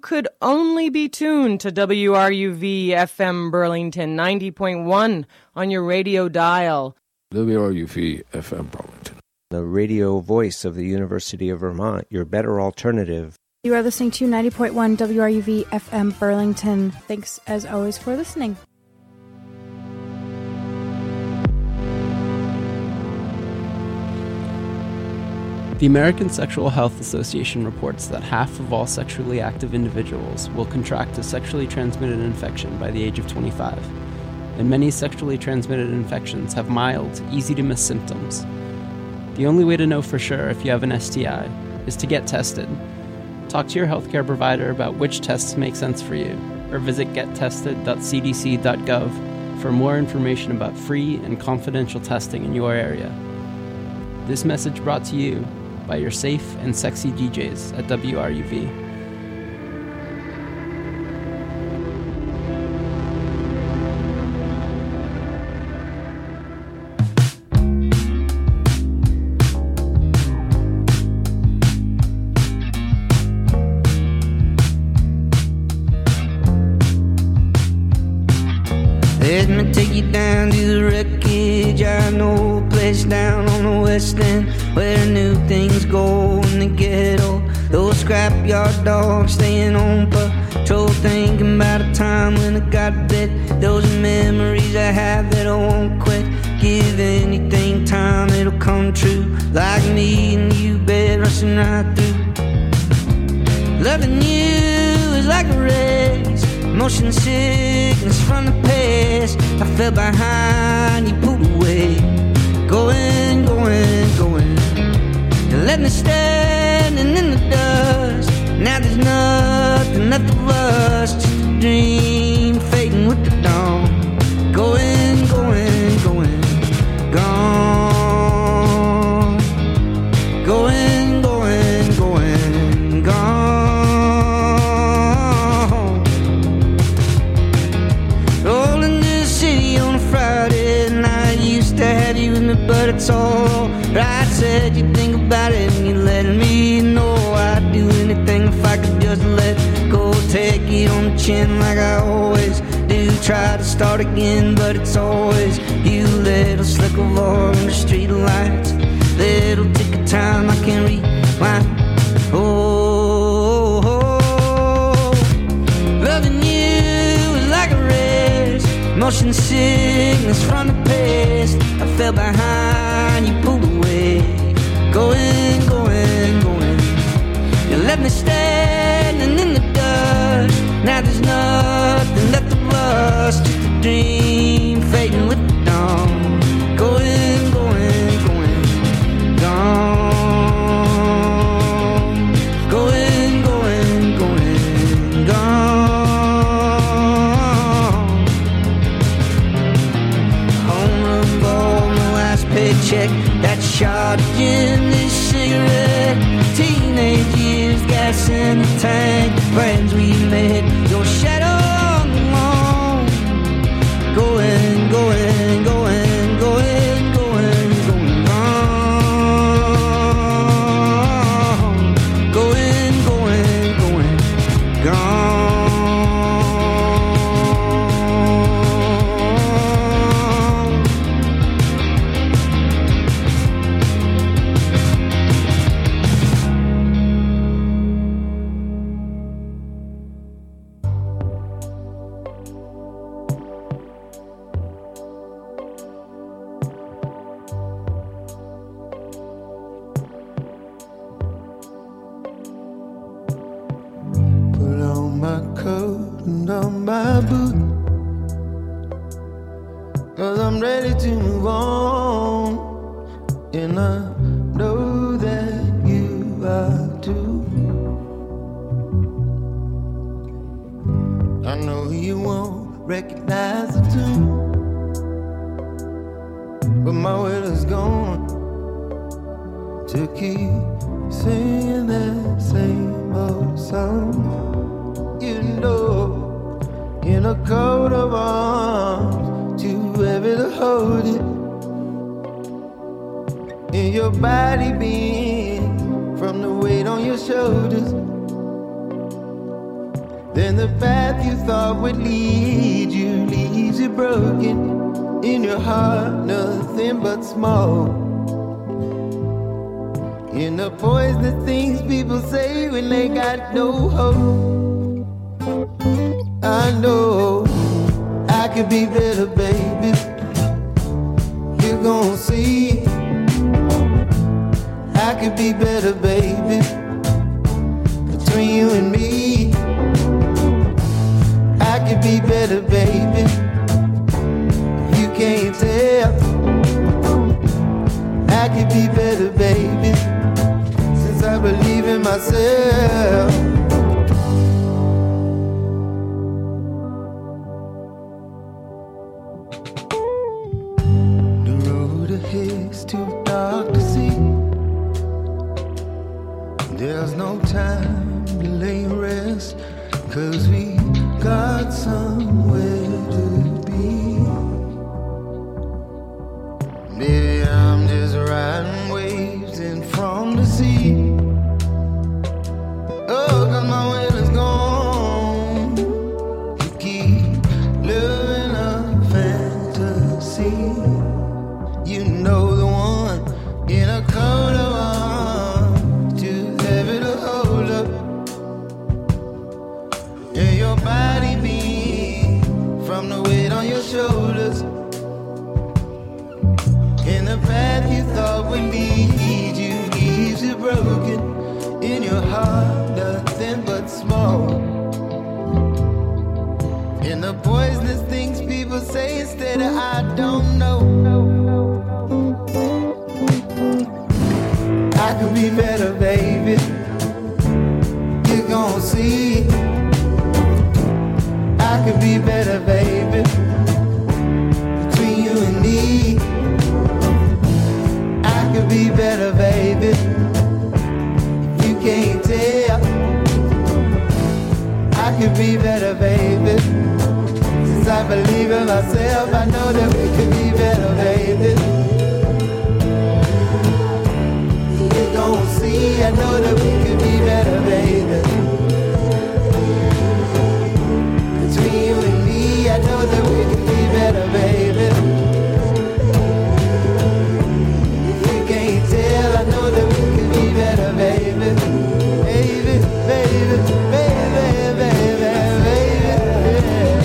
could only be tuned to WRUV FM Burlington 90.1 on your radio dial. WRUV FM Burlington. The radio voice of the University of Vermont, your better alternative. You are listening to 90.1 WRUV FM Burlington. Thanks as always for listening. The American Sexual Health Association reports that half of all sexually active individuals will contract a sexually transmitted infection by the age of 25, and many sexually transmitted infections have mild, easy-to-miss symptoms. The only way to know for sure if you have an STI is to get tested. Talk to your healthcare provider about which tests make sense for you, or visit gettested.cdc.gov for more information about free and confidential testing in your area. This message brought to you by your safe and sexy DJs at WRUV. Let me take you down to the wreckage. I know a place down on the west end where new things go in the ghetto. Those scrapyard dogs staying on patrol, thinking about a time when I got bit. Those are memories I have that I won't quit. Give anything time, it'll come true. Like me and you, babe, rushing right through. Loving you is like a race, motion sickness from the past. I fell behind, you pulled away. Going, going, going. You left me standing in the dust. Now there's nothing left of us, just a dream fading with the dawn. Going, going, going, gone. Going, going, going, gone. Rolling this city on a Friday night. Used to have you with me, but it's all right. Said you think about it and you let me know. I'd do anything if I could just let go. Take it on the chin like I always do. Try to start again, but it's always you. Little slick of all in the street lights. Little tick of time I can't rewind. Oh, oh, oh. Loving you is like a race, motion sickness from the past. I fell behind, you pulled away. Going, going, going. You left me standing in the dust. Now there's nothing left of us, just a dream fading with the dawn. Going, going, going, gone. Going, going, going, gone. Home run ball, my last paycheck. That shot of gin, this cigarette. Teenage years, gas in the tank. Friends we made, your shadow on the wall. Going, going, going, going, going, going, gone. Going, going, going, gone. Put on my coat and on my boot, 'cause I'm ready to move on. And I know that you are too. I know you won't recognize the tune, but my will is gone to keep singing that same old song. You know, in a coat of arms, too heavy to hold it. And your body bends from the weight on your shoulders. then the path you thought would lead you leaves you broken. In your heart, nothing but smoke. In the poisonous things people say when they got no hope. I know I could be better, baby. You're gonna see I could be better, baby. Between you and me, I could be better, baby. You can't tell. I could be better, baby. Since I believe in myself. The road ahead's too dark to see. There's no time to lay and rest, 'cause we got somewhere to be. Maybe I'm just riding waves in from the sea. Oh, 'cause my will is gone. You keep living a fantasy. You know the one in a coat of arms, too heavy to hold up. Yeah, your body beat from the weight on your shoulders. In the path you thought would lead you leaves you broken. In your heart, nothing but smoke. In the poisonous things people say instead of I don't know. I could be better, baby. You're gonna see I could be better, baby. Between you and me, I could be better, baby. You can't tell. I could be better, baby. Since I believe in myself, I know that we could be better, baby. You don't see, I know that we could be better, baby. Between you and me, I know that we could be better, baby. If you can't tell, I know that we could be better, baby. Baby, baby, baby, baby, baby, yeah.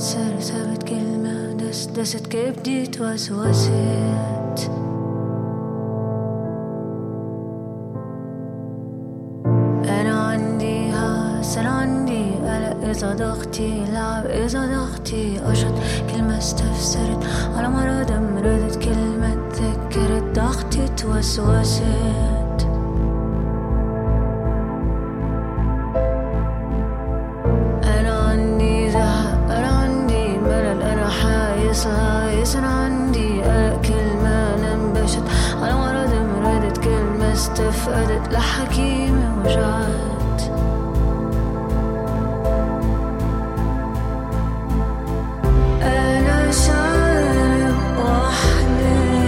سرسبت كلمة دست كبدي توسوست أنا عندي هاس أنا عندي قلق إذا ضغطي لعب إذا ضغطي أشط كلمة استفسرت على مرض مرضت كلمة تذكرت ضغطي توسوست أنا عندي قلق كلمة نبشت على مرض مرضت كلمة استفقدت لحكيمة وجعت أنا شارب وحدي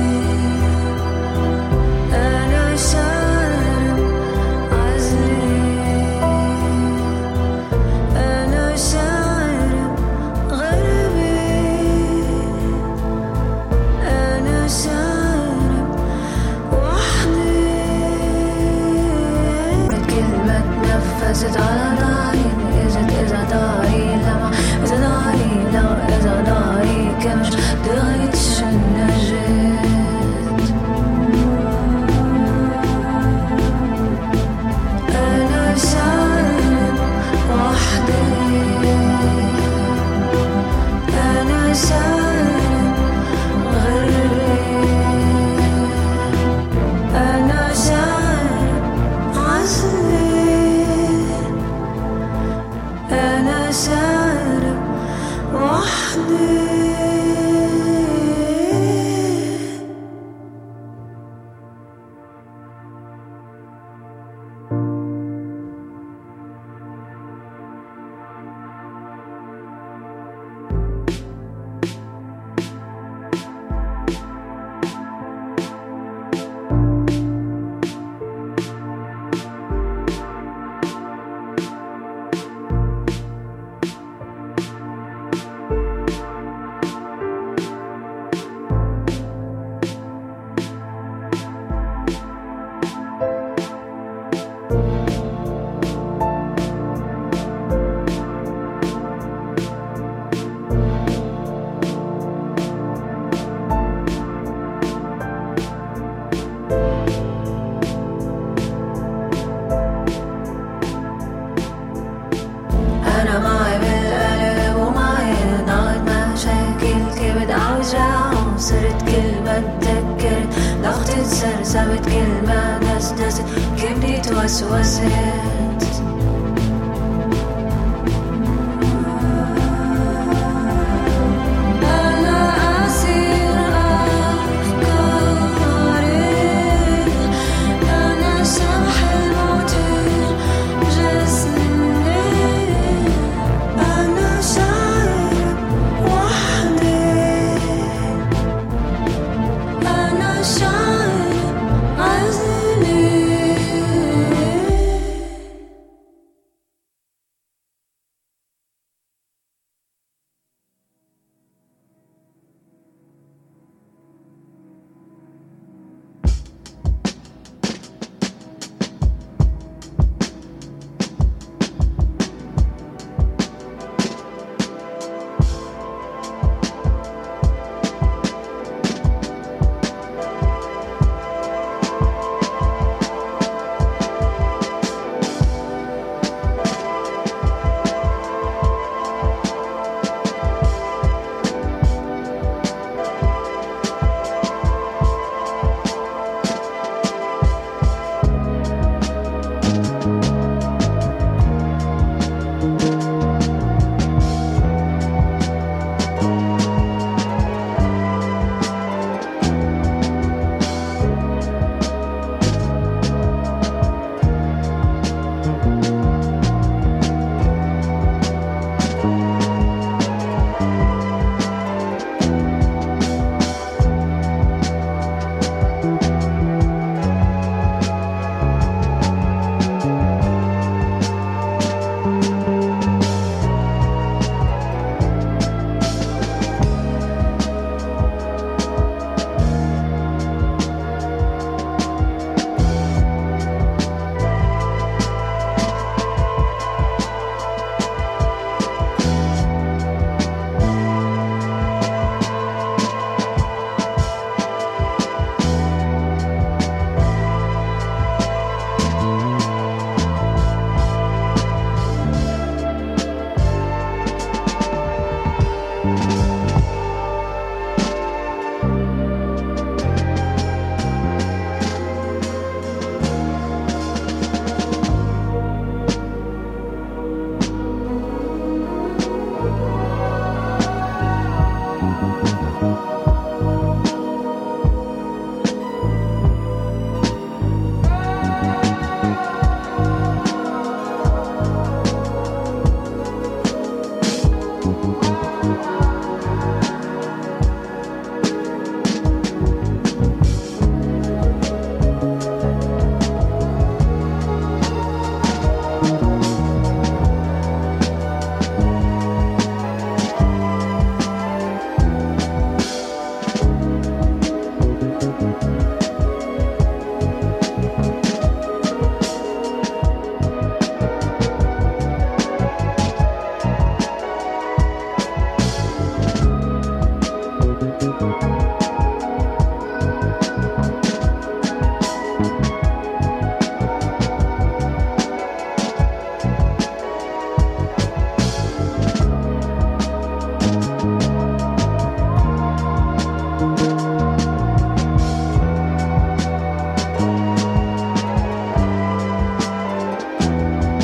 أنا شارب عزلي أنا شارب غربي نفست على داري إذا داري لما إذا داري لا إذا داري كمش دغيتش النجد أنا شارب وحدي أنا شارب غربي أنا شارب عزلي أنا شارب وحدي سرسبت كلمة دست كبدي توسوست